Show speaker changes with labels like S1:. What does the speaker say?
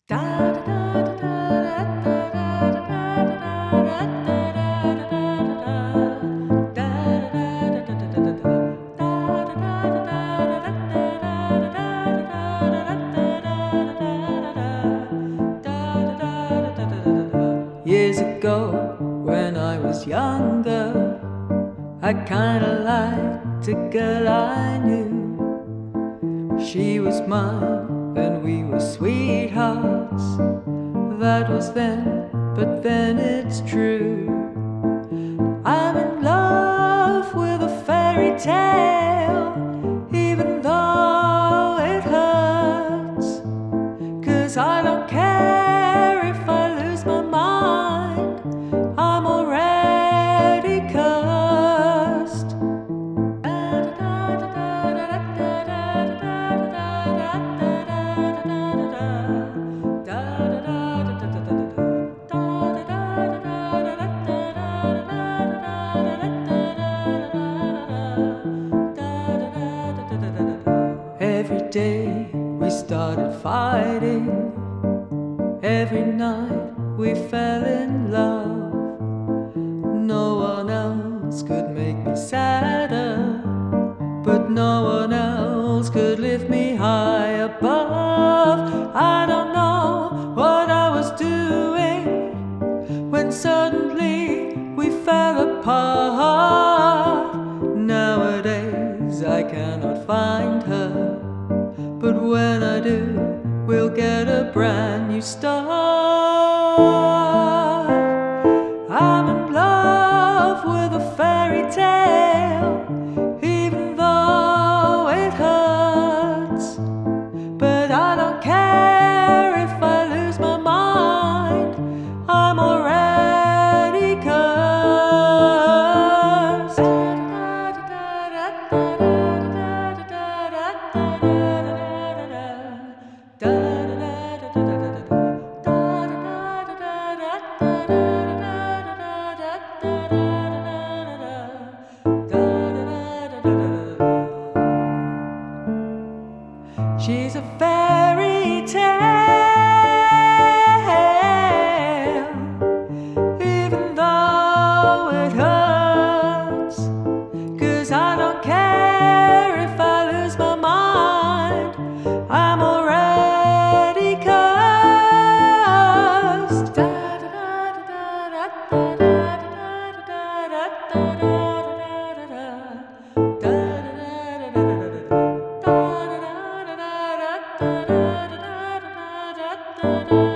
S1: Years ago, when I was younger, I kinda liked a girl I knew. She was mine, and we were sweethearts. That was then, but then it's true. I'm in love with a fairy tale, even though it hurts. 'Cause I don't care if I lose my mind, I'm already cursed. Every day we started fighting, every night we fell in love. No one else could make me sadder, but no one else could lift me high above. I don't know what I was doing when suddenly we fell apart. Nowadays I cannot find her, but when I do, we'll get a brand new start. I'm in love with a fairy tale, even though it hurts. But I don't care if I lose my mind, I'm already cursed. She's a fairy tale, even though it hurts. 'Cause I don't care if I lose my mind, I'm already cursed. Da